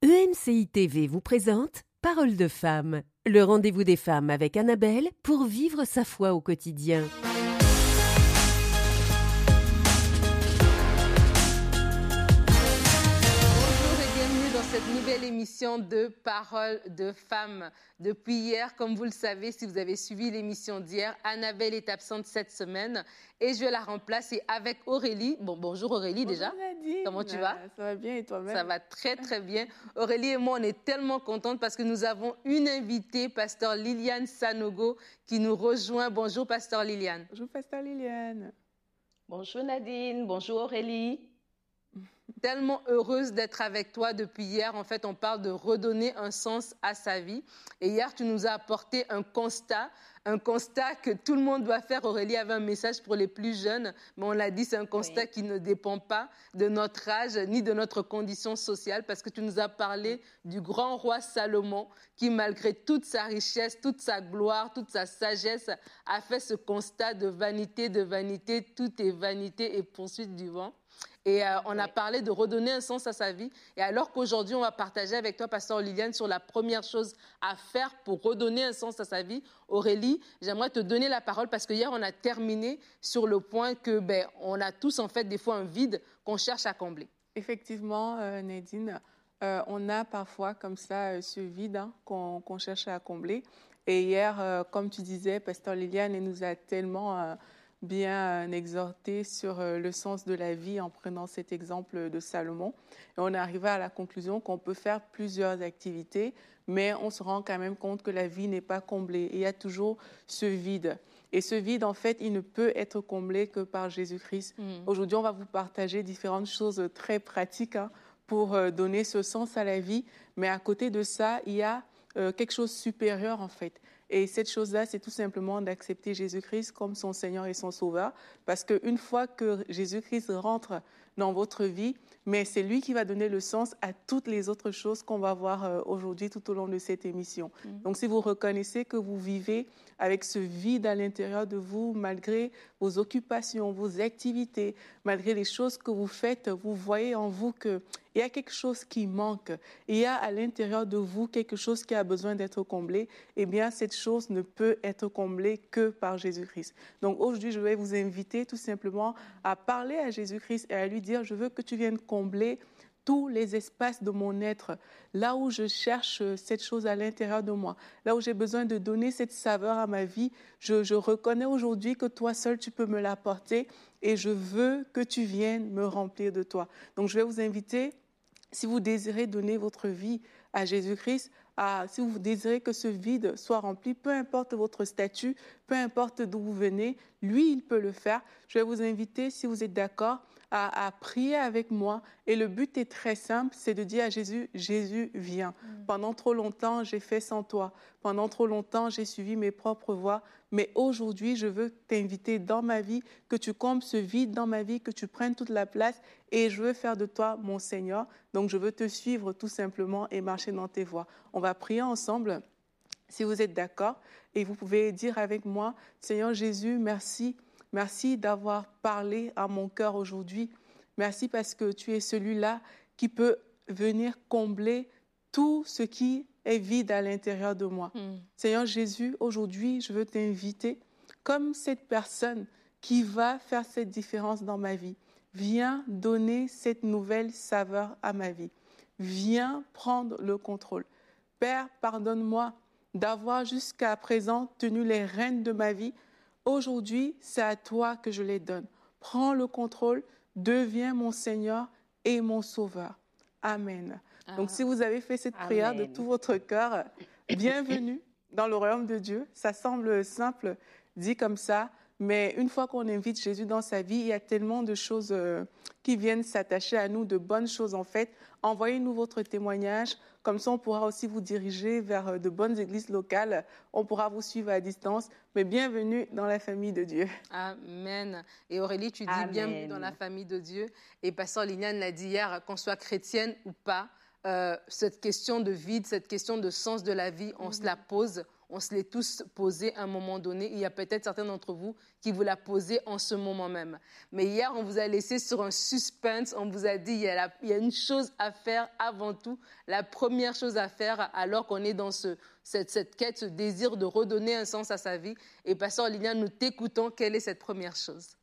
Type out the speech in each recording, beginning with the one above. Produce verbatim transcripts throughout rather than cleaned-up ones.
E M C I T V vous présente Parole de femme, le rendez-vous des femmes avec Annabelle pour vivre sa foi au quotidien. Cette nouvelle émission de Parole de femmes. Depuis hier, comme vous le savez, si vous avez suivi l'émission d'hier, Annabelle est absente cette semaine et je la remplace et avec Aurélie. Bon, bonjour Aurélie déjà. Bonjour Nadine. Comment tu vas? Ça va bien et toi-même? Ça va très très bien. Aurélie et moi, on est tellement contentes parce que nous avons une invitée, Pasteur Liliane Sanogo, qui nous rejoint. Bonjour Pasteur Liliane. Bonjour Pasteur Liliane. Bonjour Nadine, bonjour Aurélie. Tellement heureuse d'être avec toi depuis hier. En fait, on parle de redonner un sens à sa vie. Et hier, tu nous as apporté un constat, un constat que tout le monde doit faire. Aurélie avait un message pour les plus jeunes, mais on l'a dit, c'est un constat oui. qui ne dépend pas de notre âge ni de notre condition sociale, parce que tu nous as parlé du grand roi Salomon qui, malgré toute sa richesse, toute sa gloire, toute sa sagesse, a fait ce constat de vanité, de vanité, tout est vanité et poursuite du vent. Et euh, on a parlé de redonner un sens à sa vie. Et alors qu'aujourd'hui, on va partager avec toi, Pasteur Liliane, sur la première chose à faire pour redonner un sens à sa vie. Aurélie, j'aimerais te donner la parole parce que hier, on a terminé sur le point que ben, on a tous, en fait, des fois un vide qu'on cherche à combler. Effectivement, euh, Nadine, euh, on a parfois comme ça euh, ce vide hein, qu'on qu'on cherche à combler. Et hier, euh, comme tu disais, Pasteur Liliane, elle nous a tellement... Euh, bien exhorté sur le sens de la vie en prenant cet exemple de Salomon. Et on est arrivé à la conclusion qu'on peut faire plusieurs activités, mais on se rend quand même compte que la vie n'est pas comblée. Et il y a toujours ce vide. Et ce vide, en fait, il ne peut être comblé que par Jésus-Christ. Mmh. Aujourd'hui, on va vous partager différentes choses très pratiques hein, pour donner ce sens à la vie. Mais à côté de ça, il y a euh, quelque chose de supérieur, en fait. Et cette chose-là, c'est tout simplement d'accepter Jésus-Christ comme son Seigneur et son Sauveur. Parce qu'une fois que Jésus-Christ rentre dans votre vie, mais c'est lui qui va donner le sens à toutes les autres choses qu'on va voir aujourd'hui tout au long de cette émission. Mmh. Donc, si vous reconnaissez que vous vivez avec ce vide à l'intérieur de vous, malgré vos occupations, vos activités, malgré les choses que vous faites, vous voyez en vous qu'il y a quelque chose qui manque. Il y a à l'intérieur de vous quelque chose qui a besoin d'être comblé. Eh bien, cette chose ne peut être comblée que par Jésus-Christ. Donc, aujourd'hui, je vais vous inviter tout simplement à parler à Jésus-Christ et à lui dire, je veux que tu viennes combler tous les espaces de mon être, là où je cherche cette chose à l'intérieur de moi, là où j'ai besoin de donner cette saveur à ma vie, je, je reconnais aujourd'hui que toi seul, tu peux me l'apporter et je veux que tu viennes me remplir de toi. Donc, je vais vous inviter, si vous désirez donner votre vie à Jésus-Christ, à, si vous désirez que ce vide soit rempli, peu importe votre statut, peu importe d'où vous venez, lui, il peut le faire. Je vais vous inviter, si vous êtes d'accord, À, à prier avec moi. Et le but est très simple, c'est de dire à Jésus, Jésus, viens. Mm. Pendant trop longtemps, j'ai fait sans toi. Pendant trop longtemps, j'ai suivi mes propres voies. Mais aujourd'hui, je veux t'inviter dans ma vie, que tu combles ce vide dans ma vie, que tu prennes toute la place. Et je veux faire de toi mon Seigneur. Donc, je veux te suivre tout simplement et marcher dans tes voies. On va prier ensemble, si vous êtes d'accord. Et vous pouvez dire avec moi, Seigneur Jésus, merci. Merci d'avoir parlé à mon cœur aujourd'hui. Merci parce que tu es celui-là qui peut venir combler tout ce qui est vide à l'intérieur de moi. Mm. Seigneur Jésus, aujourd'hui, je veux t'inviter comme cette personne qui va faire cette différence dans ma vie. Viens donner cette nouvelle saveur à ma vie. Viens prendre le contrôle. Père, pardonne-moi d'avoir jusqu'à présent tenu les rênes de ma vie. Aujourd'hui, c'est à toi que je les donne. Prends le contrôle, deviens mon Seigneur et mon Sauveur. Amen. Ah. Donc, si vous avez fait cette Amen. Prière de tout votre cœur, bienvenue dans le royaume de Dieu. Ça semble simple, dit comme ça, mais une fois qu'on invite Jésus dans sa vie, il y a tellement de choses euh, qui viennent s'attacher à nous, de bonnes choses en fait. Envoyez-nous votre témoignage. Comme ça, on pourra aussi vous diriger vers de bonnes églises locales. On pourra vous suivre à distance. Mais bienvenue dans la famille de Dieu. Amen. Et Aurélie, tu dis Amen. Bienvenue dans la famille de Dieu. Et Pasteur Liliane l'a dit hier, qu'on soit chrétienne ou pas, euh, cette question de vide, cette question de sens de la vie, on mm-hmm. se la pose. On se l'est tous posée à un moment donné. Il y a peut-être certains d'entre vous qui vous la posez en ce moment même. Mais hier, on vous a laissé sur un suspense. On vous a dit, il y a, la, il y a une chose à faire avant tout. La première chose à faire alors qu'on est dans ce, cette, cette quête, ce désir de redonner un sens à sa vie. Et Pasteur Liliane, nous t'écoutons. Quelle est cette première chose?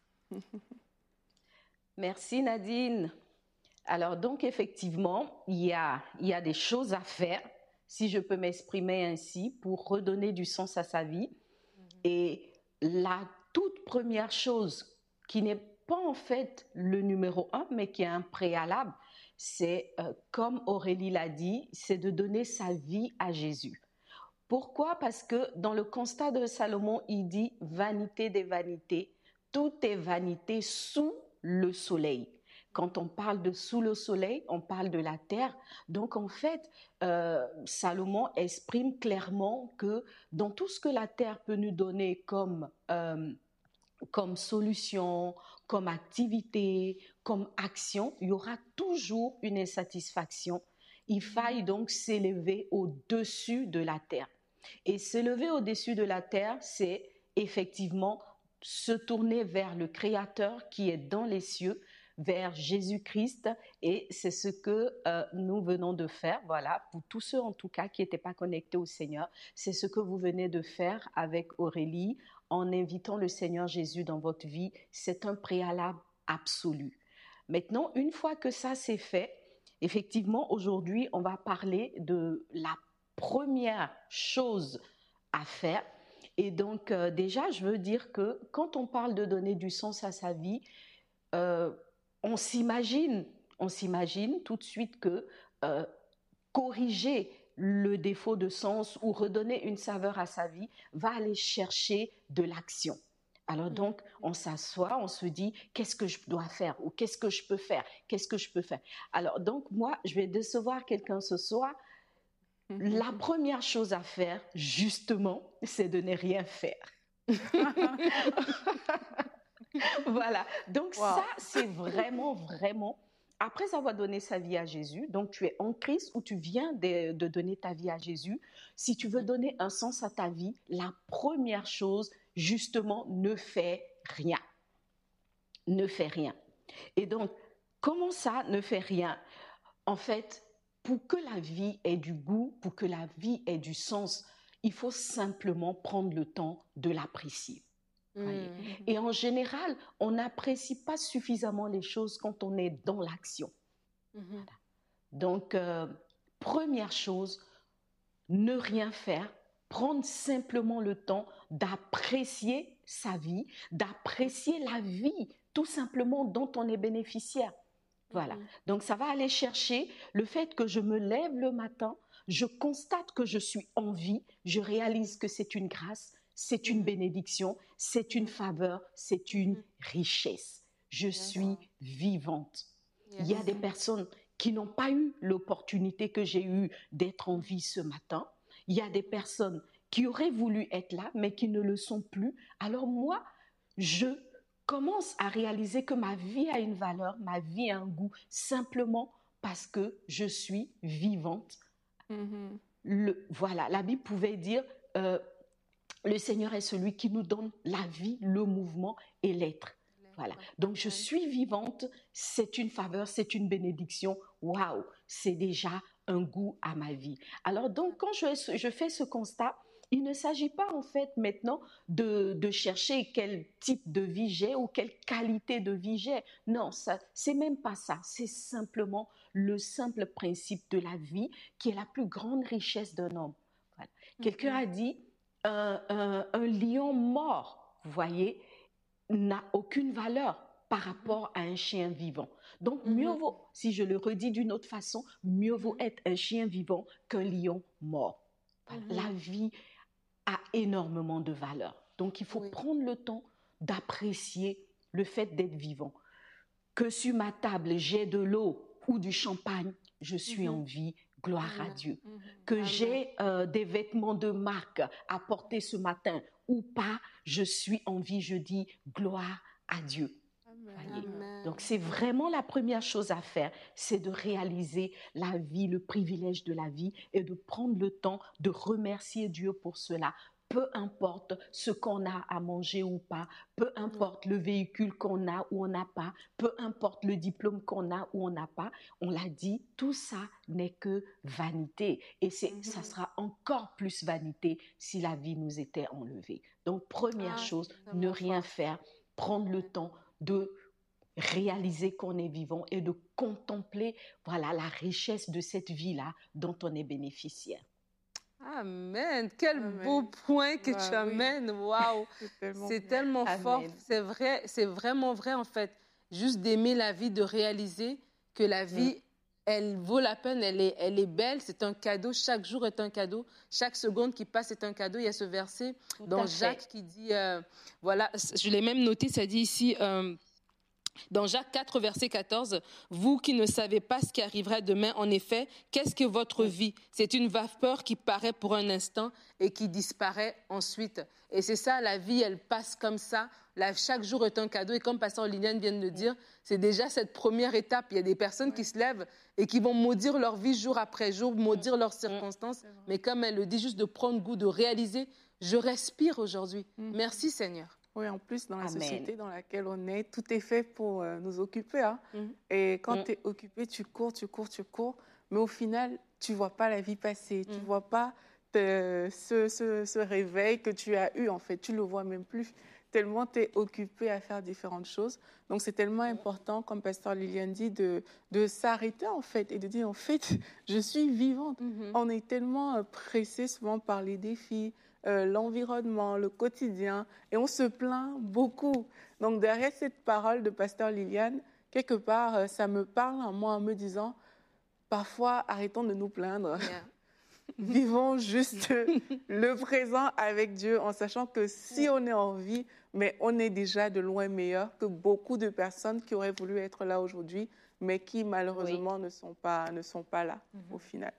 Merci Nadine. Alors donc effectivement, il y a, il y a des choses à faire, si je peux m'exprimer ainsi, pour redonner du sens à sa vie. Et la toute première chose, qui n'est pas en fait le numéro un, mais qui est un préalable, c'est, euh, comme Aurélie l'a dit, c'est de donner sa vie à Jésus. Pourquoi? Parce que dans le constat de Salomon, il dit « vanité des vanités, tout est vanité sous le soleil ». Quand on parle de sous le soleil, on parle de la terre. Donc en fait, euh, Salomon exprime clairement que dans tout ce que la terre peut nous donner comme, euh, comme solution, comme activité, comme action, il y aura toujours une insatisfaction. Il faille donc s'élever au-dessus de la terre. Et s'élever au-dessus de la terre, c'est effectivement se tourner vers le Créateur qui est dans les cieux, vers Jésus-Christ, et c'est ce que euh, nous venons de faire, voilà, pour tous ceux en tout cas qui n'étaient pas connectés au Seigneur, c'est ce que vous venez de faire avec Aurélie, en invitant le Seigneur Jésus dans votre vie, c'est un préalable absolu. Maintenant, une fois que ça c'est fait, effectivement, aujourd'hui, on va parler de la première chose à faire. Et donc, euh, déjà, je veux dire que quand on parle de donner du sens à sa vie, euh, on s'imagine, on s'imagine tout de suite que euh, corriger le défaut de sens ou redonner une saveur à sa vie va aller chercher de l'action. Alors donc, on s'assoit, on se dit, qu'est-ce que je dois faire ou qu'est-ce que je peux faire, qu'est-ce que je peux faire. Alors donc, moi, je vais décevoir quelqu'un ce soir. La première chose à faire, justement, c'est de ne rien faire. Voilà, donc wow. Ça, c'est vraiment, vraiment, après avoir donné sa vie à Jésus, donc tu es en Christ ou tu viens de, de donner ta vie à Jésus, si tu veux donner un sens à ta vie, la première chose, justement, ne fais rien. Ne fais rien. Et donc, comment ça, ne fais rien? En fait, pour que la vie ait du goût, pour que la vie ait du sens, il faut simplement prendre le temps de l'apprécier. Mmh. Et en général, on n'apprécie pas suffisamment les choses quand on est dans l'action. Mmh. Voilà. Donc, euh, première chose, ne rien faire, prendre simplement le temps d'apprécier sa vie, d'apprécier la vie, tout simplement dont on est bénéficiaire. Voilà. Mmh. Donc, ça va aller chercher le fait que je me lève le matin, je constate que je suis en vie, je réalise que c'est une grâce, c'est une bénédiction, c'est une faveur, c'est une richesse. Je suis vivante. Il y a des personnes qui n'ont pas eu l'opportunité que j'ai eue d'être en vie ce matin. Il y a des personnes qui auraient voulu être là, mais qui ne le sont plus. Alors moi, je commence à réaliser que ma vie a une valeur, ma vie a un goût, simplement parce que je suis vivante. Mm-hmm. Le, voilà, la Bible pouvait dire... Euh, le Seigneur est celui qui nous donne la vie, le mouvement et l'être. Voilà. Donc, je suis vivante, c'est une faveur, c'est une bénédiction. Waouh, c'est déjà un goût à ma vie. Alors, donc, quand je, je fais ce constat, il ne s'agit pas en fait maintenant de, de chercher quel type de vie j'ai ou quelle qualité de vie j'ai. Non, ça, c'est même pas ça. C'est simplement le simple principe de la vie qui est la plus grande richesse d'un homme. Voilà. Mm-hmm. Quelqu'un a dit... Un, un, un lion mort, vous voyez, n'a aucune valeur par rapport à un chien vivant. Donc, mieux mm-hmm. vaut, si je le redis d'une autre façon, mieux vaut être un chien vivant qu'un lion mort. Voilà. Mm-hmm. La vie a énormément de valeur. Donc, il faut oui. prendre le temps d'apprécier le fait d'être vivant. Que sur ma table, j'ai de l'eau ou du champagne, je suis mm-hmm. en vie. Gloire mmh. à Dieu. Mmh. Que Amen. J'ai euh, des vêtements de marque à porter ce matin ou pas, je suis en vie, je dis gloire à Dieu. Amen. Donc, c'est vraiment la première chose à faire, c'est de réaliser la vie, le privilège de la vie et de prendre le temps de remercier Dieu pour cela. Peu importe ce qu'on a à manger ou pas, peu importe le véhicule qu'on a ou on n'a pas, peu importe le diplôme qu'on a ou on n'a pas, on l'a dit, tout ça n'est que vanité. Et c'est, mm-hmm. ça sera encore plus vanité si la vie nous était enlevée. Donc, première ah, chose, ne rien fort. faire, prendre le temps de réaliser qu'on est vivant et de contempler, voilà, la richesse de cette vie-là dont on est bénéficiaire. Amen. Quel Amen. beau point que bah, tu amènes. Waouh. C'est tellement, c'est tellement fort. C'est vrai, c'est vraiment vrai en fait. Juste d'aimer la vie, de réaliser que la vie, mm. elle vaut la peine, elle est, elle est belle, c'est un cadeau. Chaque jour est un cadeau. Chaque seconde qui passe est un cadeau. Il y a ce verset Tout dans Jacques qui dit, euh, voilà, je l'ai même noté, ça dit ici... Euh, Dans Jacques quatre, verset quatorze, « Vous qui ne savez pas ce qui arrivera demain, en effet, qu'est-ce que votre vie? C'est une vapeur qui paraît pour un instant et qui disparaît ensuite. » Et c'est ça, la vie, elle passe comme ça. Là, chaque jour est un cadeau. Et comme Pasteur Liliane vient de le dire, c'est déjà cette première étape. Il y a des personnes qui se lèvent et qui vont maudire leur vie jour après jour, maudire leurs circonstances. Mais comme elle le dit, juste de prendre goût, de réaliser, je respire aujourd'hui. Merci Seigneur. Oui, en plus, dans la Amen. société dans laquelle on est, tout est fait pour euh, nous occuper. Hein. Mm. Et quand mm. tu es occupé, tu cours, tu cours, tu cours. Mais au final, tu ne vois pas la vie passer. Mm. Tu ne vois pas te, ce, ce, ce réveil que tu as eu, en fait. Tu ne le vois même plus. Tellement tu es occupé à faire différentes choses. Donc, c'est tellement important, comme Pasteur Liliane dit, de, de s'arrêter, en fait, et de dire, en fait, je suis vivante. Mm-hmm. On est tellement pressé souvent par les défis, Euh, l'environnement, le quotidien, et on se plaint beaucoup. Donc, derrière cette parole de Pasteur Liliane, quelque part, euh, ça me parle en moi en me disant, parfois, arrêtons de nous plaindre. Yeah. Vivons juste le présent avec Dieu en sachant que si on est en vie, mais on est déjà de loin meilleur que beaucoup de personnes qui auraient voulu être là aujourd'hui, mais qui malheureusement oui. ne sont pas, ne sont pas là mm-hmm. au final.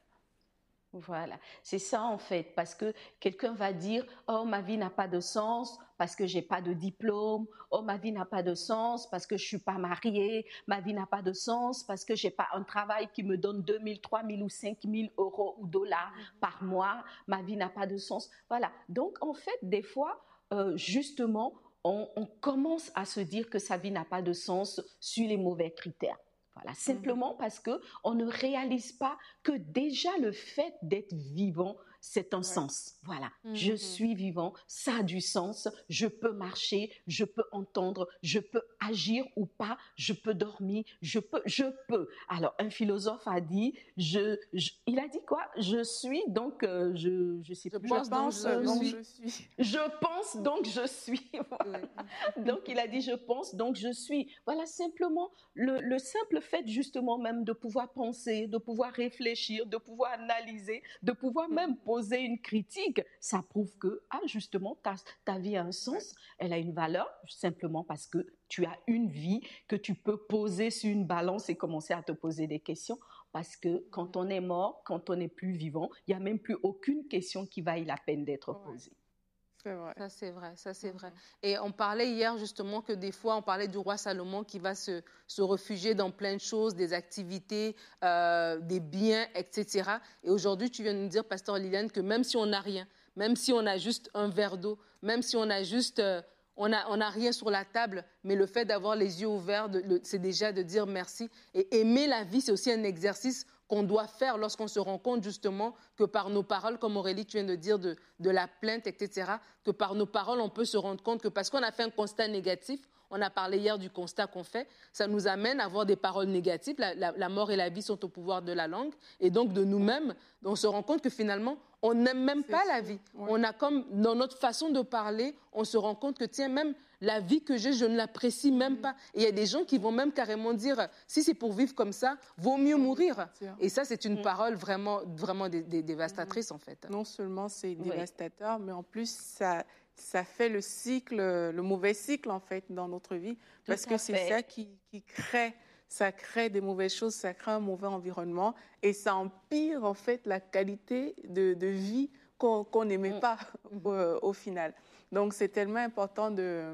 Voilà, c'est ça en fait, parce que quelqu'un va dire « Oh, ma vie n'a pas de sens parce que je n'ai pas de diplôme. Oh, ma vie n'a pas de sens parce que je ne suis pas mariée. Ma vie n'a pas de sens parce que je n'ai pas un travail qui me donne deux mille, trois mille ou cinq mille euros ou dollars mm-hmm. par mois. Ma vie n'a pas de sens. » Voilà, donc en fait, des fois, euh, justement, on, on commence à se dire que sa vie n'a pas de sens sur les mauvais critères. Voilà, simplement parce qu'on ne réalise pas que déjà le fait d'être vivant, c'est un ouais. sens. Voilà, mm-hmm. je suis vivant, ça a du sens, je peux marcher, je peux entendre, je peux agir ou pas, je peux dormir, je peux, je peux. Alors, un philosophe a dit, je, je, il a dit quoi? Je suis, donc euh, je je sais plus. Je pense, donc, je, donc je suis. Je pense, donc je suis. Voilà. Oui. Donc, il a dit, je pense, donc je suis. Voilà, simplement, le, le simple fait justement même de pouvoir penser, de pouvoir réfléchir, de pouvoir analyser, de pouvoir mm-hmm. même poser une critique, ça prouve que, ah, justement, ta, ta vie a un sens, elle a une valeur, simplement parce que tu as une vie que tu peux poser sur une balance et commencer à te poser des questions. Parce que quand on est mort, quand on n'est plus vivant, il n'y a même plus aucune question qui vaille la peine d'être posée. C'est vrai. Ça, c'est vrai, ça, c'est vrai. Et on parlait hier, justement, que des fois, on parlait du roi Salomon qui va se, se réfugier dans plein de choses, des activités, euh, des biens, et cetera. Et aujourd'hui, tu viens de nous dire, Pasteur Liliane, que même si on n'a rien, même si on a juste un verre d'eau, même si on a juste... Euh, on n'a on a rien sur la table, mais le fait d'avoir les yeux ouverts, de, le, c'est déjà de dire merci. Et aimer la vie, c'est aussi un exercice qu'on doit faire lorsqu'on se rend compte justement que par nos paroles, comme Aurélie, tu viens de dire, de, de la plainte, et cetera, que par nos paroles, on peut se rendre compte que parce qu'on a fait un constat négatif, on a parlé hier du constat qu'on fait, ça nous amène à avoir des paroles négatives. La, la, la mort et la vie sont au pouvoir de la langue. Et donc, de nous-mêmes, on se rend compte que finalement, on n'aime même pas la vie. Ouais. On a comme, dans notre façon de parler, on se rend compte que, tiens, même la vie que j'ai, je ne l'apprécie même pas. Et il y a des gens qui vont même carrément dire, si c'est pour vivre comme ça, vaut mieux mourir. Et ça, c'est une parole vraiment, vraiment dé, dé, dévastatrice, en fait. Non seulement c'est dévastateur, mais en plus, ça... ça fait le cycle, le mauvais cycle, en fait, dans notre vie. Parce que c'est ça qui, qui crée, ça crée des mauvaises choses, ça crée un mauvais environnement et ça empire, en fait, la qualité de, de vie qu'on qu'on n'aimait pas au, au final. Donc, c'est tellement important de,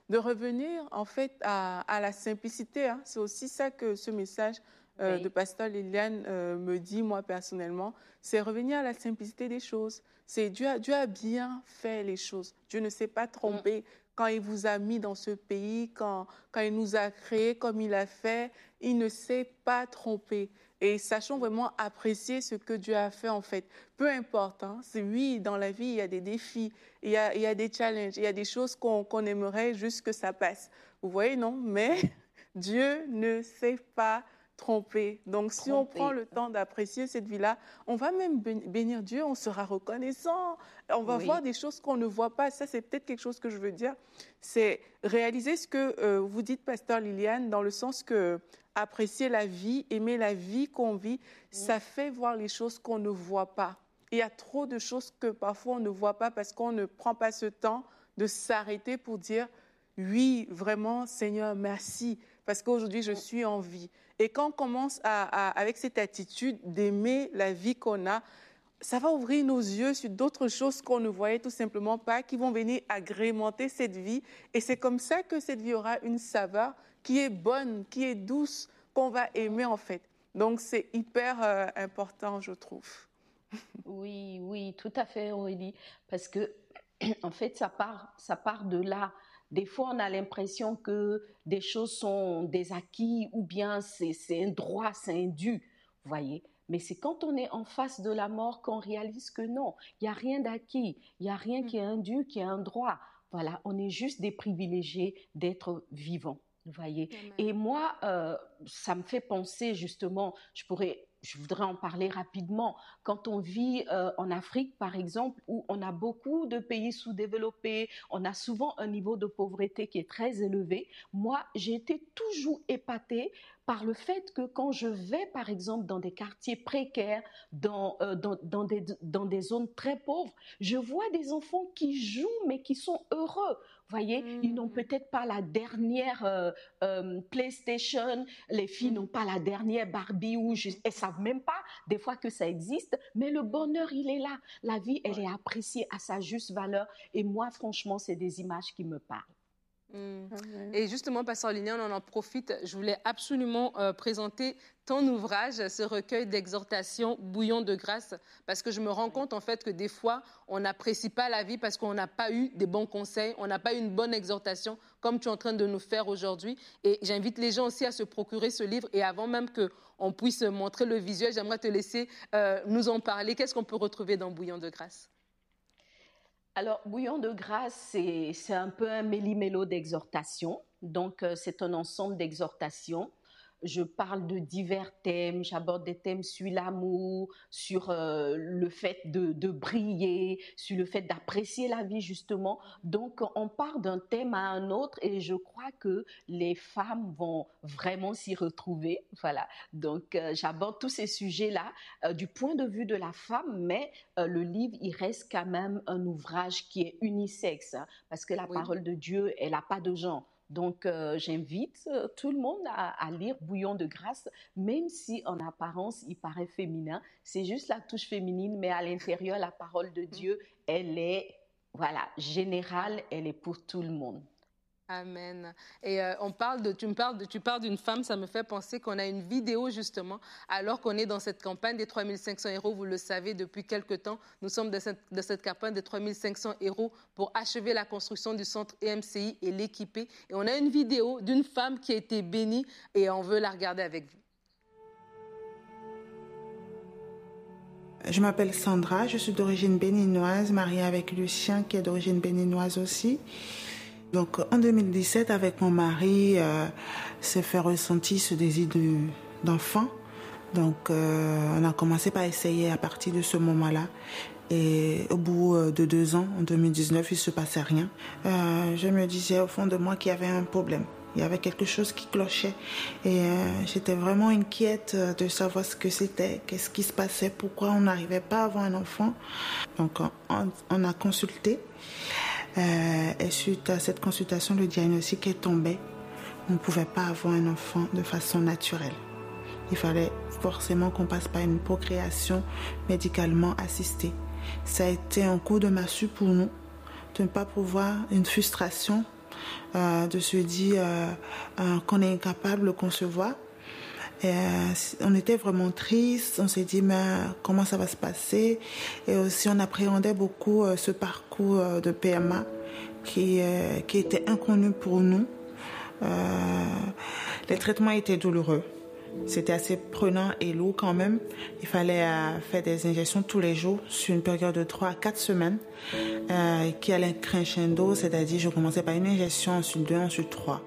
de revenir en fait à, à la simplicité. Hein. C'est aussi ça que ce message euh, oui. de Pasteur Liliane euh, me dit, moi personnellement, c'est revenir à la simplicité des choses. C'est Dieu a, Dieu a bien fait les choses. Dieu ne s'est pas trompé. Mm. Quand il vous a mis dans ce pays, quand, quand il nous a créés comme il a fait, il ne s'est pas trompé. Et sachons vraiment apprécier ce que Dieu a fait en fait. Peu importe, hein, c'est, oui, dans la vie, il y a des défis, il y a, il y a des challenges, il y a des choses qu'on, qu'on aimerait juste que ça passe. Vous voyez, non? Mais Dieu ne s'est pas trompé. Donc, si trompé. on prend le temps d'apprécier cette vie-là, on va même bénir Dieu, on sera reconnaissant, on va oui. voir des choses qu'on ne voit pas. Ça, c'est peut-être quelque chose que je veux dire. C'est réaliser ce que euh, vous dites, Pasteur Liliane, dans le sens que apprécier la vie, aimer la vie qu'on vit, mmh. ça fait voir les choses qu'on ne voit pas. Il y a trop de choses que parfois on ne voit pas parce qu'on ne prend pas ce temps de s'arrêter pour dire « Oui, vraiment, Seigneur, merci, parce qu'aujourd'hui, je suis en vie. » Et quand on commence à, à, avec cette attitude d'aimer la vie qu'on a, ça va ouvrir nos yeux sur d'autres choses qu'on ne voyait tout simplement pas, qui vont venir agrémenter cette vie. Et c'est comme ça que cette vie aura une saveur qui est bonne, qui est douce, qu'on va aimer en fait. Donc, c'est hyper euh, important, je trouve. Oui, oui, tout à fait, Aurélie. Parce que, en fait, ça part, ça part de là. Des fois, on a l'impression que des choses sont des acquis ou bien c'est, c'est un droit, c'est un dû, vous voyez. Mais c'est quand on est en face de la mort qu'on réalise que non, il n'y a rien d'acquis, il n'y a rien qui est un dû, qui est un droit. Voilà, on est juste des privilégiés d'être vivants. Vous voyez. Amen. Et moi, euh, ça me fait penser justement, je pourrais, je voudrais en parler rapidement. Quand on vit euh, en Afrique, par exemple, où on a beaucoup de pays sous-développés, on a souvent un niveau de pauvreté qui est très élevé. Moi, j'ai été toujours épatée par le fait que quand je vais, par exemple, dans des quartiers précaires, dans, euh, dans, dans, des, dans des zones très pauvres, je vois des enfants qui jouent, mais qui sont heureux. Vous voyez, mmh. ils n'ont peut-être pas la dernière euh, euh, PlayStation, les filles mmh. n'ont pas la dernière Barbie, ou je, elles ne savent même pas des fois que ça existe, mais le bonheur, il est là. La vie, elle ouais. est appréciée à sa juste valeur. Et moi, franchement, c'est des images qui me parlent. Mmh. Okay. Et justement, Pasteur Liliane, on en profite. Je voulais absolument euh, présenter ton ouvrage, ce recueil d'exhortations, Bouillon de grâce, parce que je me rends compte en fait que des fois, on n'apprécie pas la vie parce qu'on n'a pas eu des bons conseils, on n'a pas eu une bonne exhortation, comme tu es en train de nous faire aujourd'hui. Et j'invite les gens aussi à se procurer ce livre. Et avant même qu'on puisse montrer le visuel, j'aimerais te laisser euh, nous en parler. Qu'est-ce qu'on peut retrouver dans Bouillon de grâce ? Alors, Bouillon de grâce, c'est, c'est un peu un méli-mélo d'exhortations. Donc, euh, c'est un ensemble d'exhortations. Je parle de divers thèmes, j'aborde des thèmes sur l'amour, sur euh, le fait de, de briller, sur le fait d'apprécier la vie justement. Donc, on part d'un thème à un autre et je crois que les femmes vont vraiment s'y retrouver. Voilà. Donc, euh, j'aborde tous ces sujets-là euh, du point de vue de la femme, mais euh, le livre, il reste quand même un ouvrage qui est unisexe, hein, parce que la oui. parole de Dieu, elle n'a pas de genre. Donc, euh, j'invite euh, tout le monde à, à lire Bouillon de grâce, même si en apparence, il paraît féminin. C'est juste la touche féminine, mais à l'intérieur, la parole de Dieu, elle est, voilà, générale, elle est pour tout le monde. Amen. Et euh, on parle de, tu me parles de, tu parles d'une femme, ça me fait penser qu'on a une vidéo justement, alors qu'on est dans cette campagne des trois mille cinq cents héros, vous le savez depuis quelque temps, nous sommes de cette, de cette campagne des trois mille cinq cents héros pour achever la construction du centre E M C I et l'équiper. Et on a une vidéo d'une femme qui a été bénie et on veut la regarder avec vous. Je m'appelle Sandra, je suis d'origine béninoise, mariée avec Lucien qui est d'origine béninoise aussi. Donc en deux mille dix-sept, avec mon mari, euh, s'est fait ressentir ce désir de, d'enfant. Donc euh, on a commencé par essayer à partir de ce moment-là. Et au bout de deux ans, en deux mille dix-neuf, il ne se passait rien. Euh, je me disais au fond de moi qu'il y avait un problème. Il y avait quelque chose qui clochait. Et euh, j'étais vraiment inquiète de savoir ce que c'était, qu'est-ce qui se passait, pourquoi on n'arrivait pas à avoir un enfant. Donc on, on a consulté. Euh, et suite à cette consultation, le diagnostic est tombé. On ne pouvait pas avoir un enfant de façon naturelle. Il fallait forcément qu'on passe par une procréation médicalement assistée. Ça a été un coup de massue pour nous, de ne pas pouvoir, une frustration euh, de se dire euh, euh, qu'on est incapable de concevoir. Et, euh, on était vraiment triste, on s'est dit mais comment ça va se passer, et aussi on appréhendait beaucoup euh, ce parcours euh, de P M A qui, euh, qui était inconnu pour nous. Euh, les traitements étaient douloureux, c'était assez prenant et lourd quand même. Il fallait euh, faire des injections tous les jours sur une période de trois à quatre semaines euh, qui allait crescendo, c'est-à-dire je commençais par une injection, ensuite deux, ensuite trois.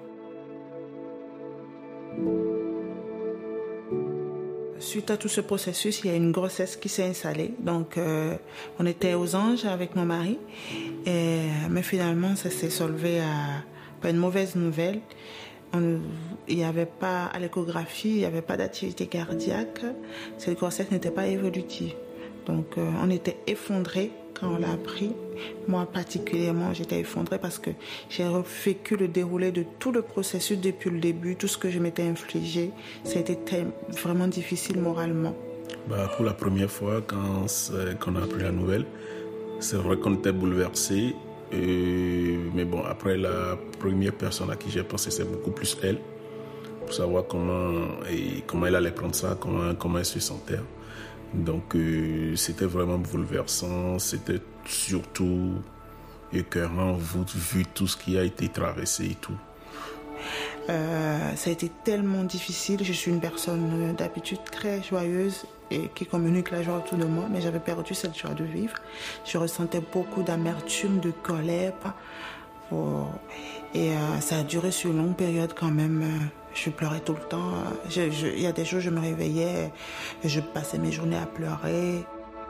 Suite à tout ce processus, il y a une grossesse qui s'est installée. Donc, euh, on était aux anges avec mon mari. Et, mais finalement, ça s'est solvé à, à une mauvaise nouvelle. On, il n'y avait pas, à l'échographie, il n'y avait pas d'activité cardiaque. Cette grossesse n'était pas évolutive. Donc, euh, on était effondrés quand on l'a appris. Moi, particulièrement, j'étais effondrée parce que j'ai vécu le déroulé de tout le processus depuis le début, tout ce que je m'étais infligé. Ça a été vraiment difficile moralement. Bah, pour la première fois, quand on a appris la nouvelle, c'est vrai qu'on était bouleversés. Euh, mais bon, après, la première personne à qui j'ai pensé, c'est beaucoup plus elle, pour savoir comment, et comment elle allait prendre ça, comment, comment elle se sentait. Donc, euh, c'était vraiment bouleversant, c'était surtout écœurant, vu tout ce qui a été traversé et tout. Euh, ça a été tellement difficile. Je suis une personne d'habitude très joyeuse et qui communique la joie autour de moi, mais j'avais perdu cette joie de vivre. Je ressentais beaucoup d'amertume, de colère. Oh. Et euh, ça a duré sur une longue période quand même. Je pleurais tout le temps. Je, je, il y a des jours, je me réveillais et je passais mes journées à pleurer.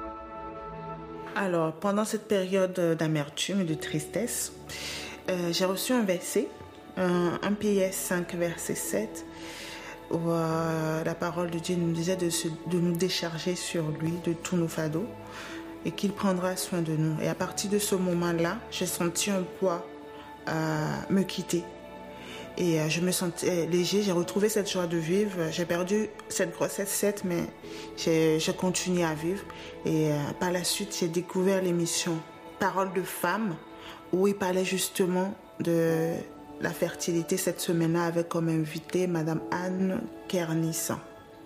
Alors, pendant cette période d'amertume et de tristesse, euh, j'ai reçu un verset, un, un P S cinq, verset sept, où euh, la parole de Dieu nous disait de, se, de nous décharger sur lui de tous nos fardeaux et qu'il prendra soin de nous. Et à partir de ce moment-là, j'ai senti un poids euh, me quitter. Et euh, je me sentais léger, j'ai retrouvé cette joie de vivre. J'ai perdu cette grossesse, certes, mais j'ai, j'ai continué à vivre. Et euh, par la suite, j'ai découvert l'émission Parole de femme, où il parlait justement de la fertilité cette semaine-là, avec comme invitée Madame Anne Kernissan.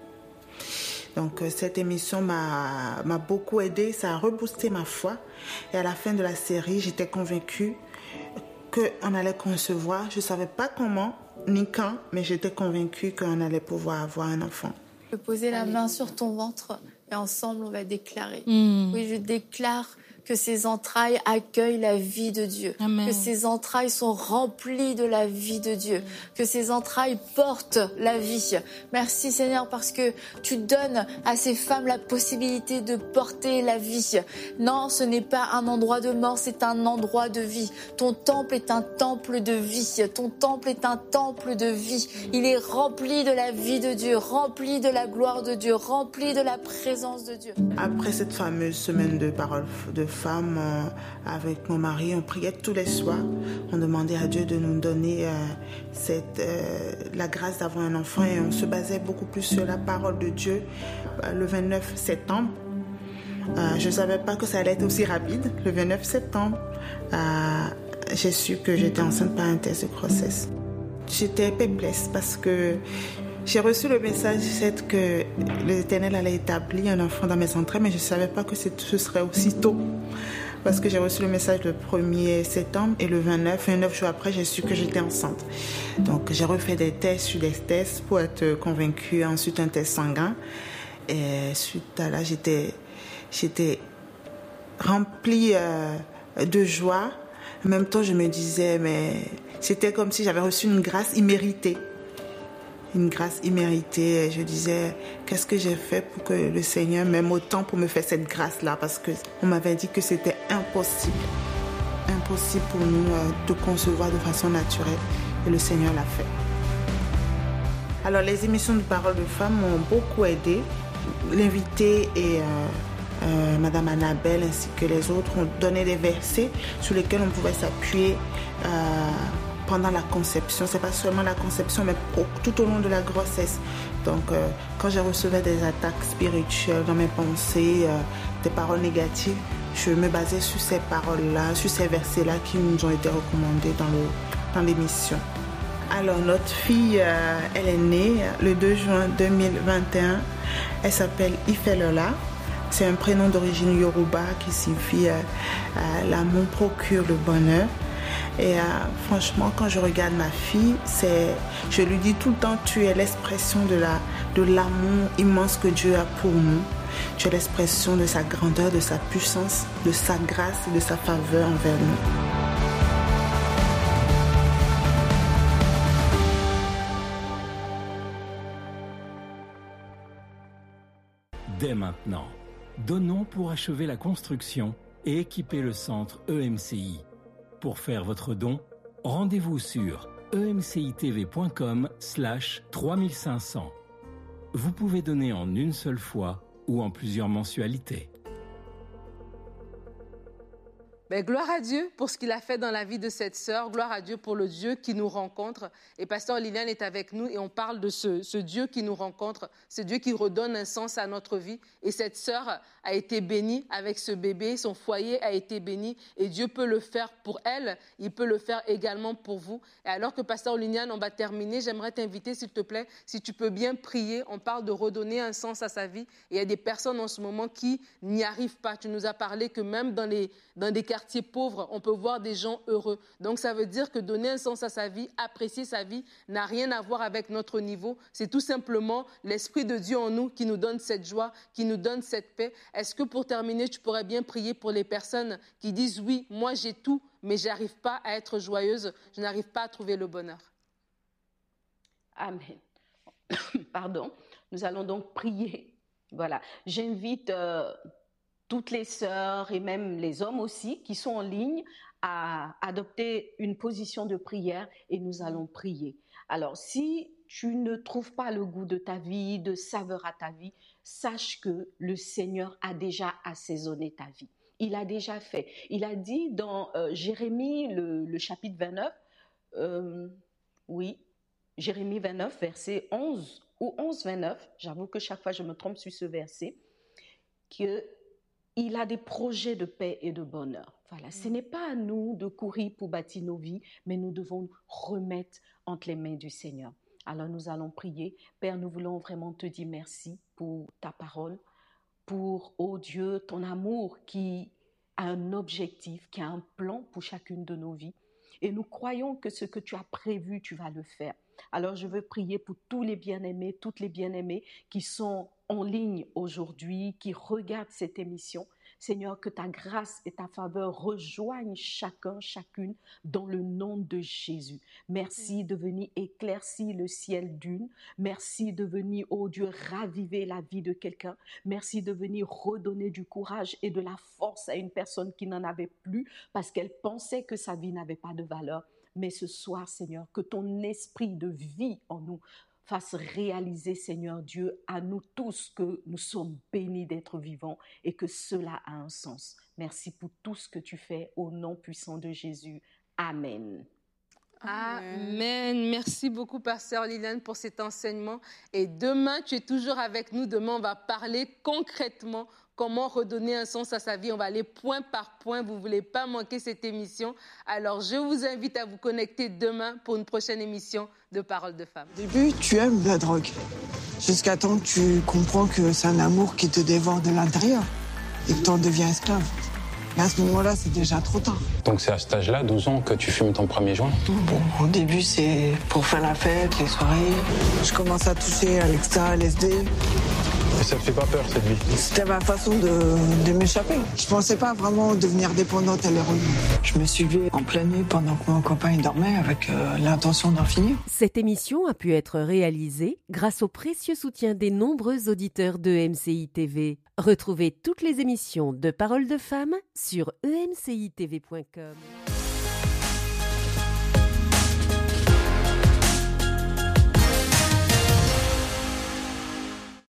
Donc euh, cette émission m'a, m'a beaucoup aidée, ça a reboosté ma foi. Et à la fin de la série, j'étais convaincue qu'on allait concevoir. Je ne savais pas comment ni quand, mais j'étais convaincue qu'on allait pouvoir avoir un enfant. Je vais poser la main sur ton ventre et ensemble on va déclarer. Mmh. Oui, je déclare que ces entrailles accueillent la vie de Dieu, Amen. Que ces entrailles sont remplies de la vie de Dieu, que ces entrailles portent la vie. Merci Seigneur parce que tu donnes à ces femmes la possibilité de porter la vie. Non, ce n'est pas un endroit de mort, c'est un endroit de vie. Ton temple est un temple de vie, ton temple est un temple de vie. Il est rempli de la vie de Dieu, rempli de la gloire de Dieu, rempli de la présence de Dieu. Après cette fameuse semaine de parole de femme, euh, avec mon mari, on priait tous les soirs. On demandait à Dieu de nous donner euh, cette, euh, la grâce d'avoir un enfant et on se basait beaucoup plus sur la parole de Dieu. Euh, le vingt-neuf septembre, euh, je ne savais pas que ça allait être aussi rapide. Le vingt-neuf septembre, euh, j'ai su que j'étais enceinte par un test de grossesse. J'étais perplexe parce que j'ai reçu le message que l'Éternel allait établir un enfant dans mes entrailles, mais je ne savais pas que ce serait aussi tôt. Parce que j'ai reçu le message le premier septembre et le vingt-neuf, vingt-neuf jours après, j'ai su que j'étais enceinte. Donc j'ai refait des tests sur des tests pour être convaincue. Ensuite, un test sanguin. Et suite à là, j'étais, j'étais remplie euh, de joie. En même temps, je me disais, mais c'était comme si j'avais reçu une grâce imméritée. Une grâce imméritée. Je disais, qu'est-ce que j'ai fait pour que le Seigneur m'aime autant pour me faire cette grâce-là? Parce qu'on m'avait dit que c'était impossible. Impossible pour nous de concevoir de façon naturelle. Et le Seigneur l'a fait. Alors, les émissions de Parole de Femmes m'ont beaucoup aidé. L'invité et euh, euh, Madame Annabelle ainsi que les autres ont donné des versets sur lesquels on pouvait s'appuyer euh, pendant la conception. C'est pas seulement la conception, mais tout au long de la grossesse. Donc, euh, quand je recevais des attaques spirituelles dans mes pensées, euh, des paroles négatives, je me basais sur ces paroles-là, sur ces versets-là qui nous ont été recommandés dans le dans l'émission. Alors, notre fille, euh, elle est née le deux juin deux mille vingt et un. Elle s'appelle Ifelola. C'est un prénom d'origine yoruba qui signifie euh, euh, l'amour procure le bonheur. Et euh, franchement, quand je regarde ma fille, c'est, je lui dis tout le temps, tu es l'expression de, la, de l'amour immense que Dieu a pour nous. Tu es l'expression de sa grandeur, de sa puissance, de sa grâce et de sa faveur envers nous. Dès maintenant, donnons pour achever la construction et équiper le centre E M C I. Pour faire votre don, rendez-vous sur emcitv.com slash 3500. Vous pouvez donner en une seule fois ou en plusieurs mensualités. Ben, gloire à Dieu pour ce qu'il a fait dans la vie de cette sœur. Gloire à Dieu pour le Dieu qui nous rencontre. Et Pasteur Liliane est avec nous et on parle de ce, ce Dieu qui nous rencontre, ce Dieu qui redonne un sens à notre vie. Et cette sœur a été bénie avec ce bébé, son foyer a été béni et Dieu peut le faire pour elle, il peut le faire également pour vous. Et alors que Pasteur Liliane, on va terminer, j'aimerais t'inviter s'il te plaît, si tu peux bien prier. On parle de redonner un sens à sa vie et il y a des personnes en ce moment qui n'y arrivent pas. Tu nous as parlé que même dans, les, dans des quartiers pauvres, on peut voir des gens heureux. Donc ça veut dire que donner un sens à sa vie, apprécier sa vie, n'a rien à voir avec notre niveau. C'est tout simplement l'Esprit de Dieu en nous qui nous donne cette joie, qui nous donne cette paix. Est-ce que pour terminer, tu pourrais bien prier pour les personnes qui disent « Oui, moi j'ai tout, mais je n'arrive pas à être joyeuse, je n'arrive pas à trouver le bonheur ». Amen. Pardon. Nous allons donc prier. Voilà. J'invite euh, toutes les sœurs et même les hommes aussi qui sont en ligne à adopter une position de prière et nous allons prier. Alors, si tu ne trouves pas le goût de ta vie, de saveur à ta vie, sache que le Seigneur a déjà assaisonné ta vie. Il a déjà fait. Il a dit dans euh, Jérémie, le, le chapitre vingt-neuf, euh, oui, Jérémie vingt-neuf, verset onze ou onze vingt-neuf, j'avoue que chaque fois je me trompe sur ce verset, qu'il a des projets de paix et de bonheur. Voilà, ce n'est pas à nous de courir pour bâtir nos vies, mais nous devons nous remettre entre les mains du Seigneur. Alors nous allons prier. Père, nous voulons vraiment te dire merci pour ta parole, pour, oh Dieu, ton amour qui a un objectif, qui a un plan pour chacune de nos vies. Et nous croyons que ce que tu as prévu, tu vas le faire. Alors je veux prier pour tous les bien-aimés, toutes les bien-aimées qui sont en ligne aujourd'hui, qui regardent cette émission. Seigneur, que ta grâce et ta faveur rejoignent chacun, chacune dans le nom de Jésus. Merci de venir éclaircir le ciel d'une. Merci de venir, oh Dieu, raviver la vie de quelqu'un. Merci de venir redonner du courage et de la force à une personne qui n'en avait plus parce qu'elle pensait que sa vie n'avait pas de valeur. Mais ce soir, Seigneur, que ton esprit de vie en nous fasse réaliser, Seigneur Dieu, à nous tous que nous sommes bénis d'être vivants et que cela a un sens. Merci pour tout ce que tu fais au nom puissant de Jésus. Amen. Amen. Merci beaucoup, Pasteur Liliane, pour cet enseignement. Et demain, tu es toujours avec nous. Demain, on va parler concrètement comment redonner un sens à sa vie. On va aller point par point. Vous ne voulez pas manquer cette émission. Alors, je vous invite à vous connecter demain pour une prochaine émission de Paroles de Femmes. Au début, tu aimes la drogue. Jusqu'à temps que tu comprends que c'est un amour qui te dévore de l'intérieur et que tu en deviens esclave. Et à ce moment-là, c'est déjà trop tard. Donc c'est à cet âge-là, douze ans, que tu fumes ton premier joint? Bon, au début, c'est pour faire la fête, les soirées. Je commence à toucher à l'extra, L S D. Et ça te fait pas peur, cette vie? C'était ma façon de, de m'échapper. Je pensais pas vraiment devenir dépendante à l'héroïne. Je me suivais en pleine nuit pendant que mon copain dormait avec euh, l'intention d'en finir. Cette émission a pu être réalisée grâce au précieux soutien des nombreux auditeurs de M C I T V. Retrouvez toutes les émissions de Paroles de Femmes sur e m c i t v point com.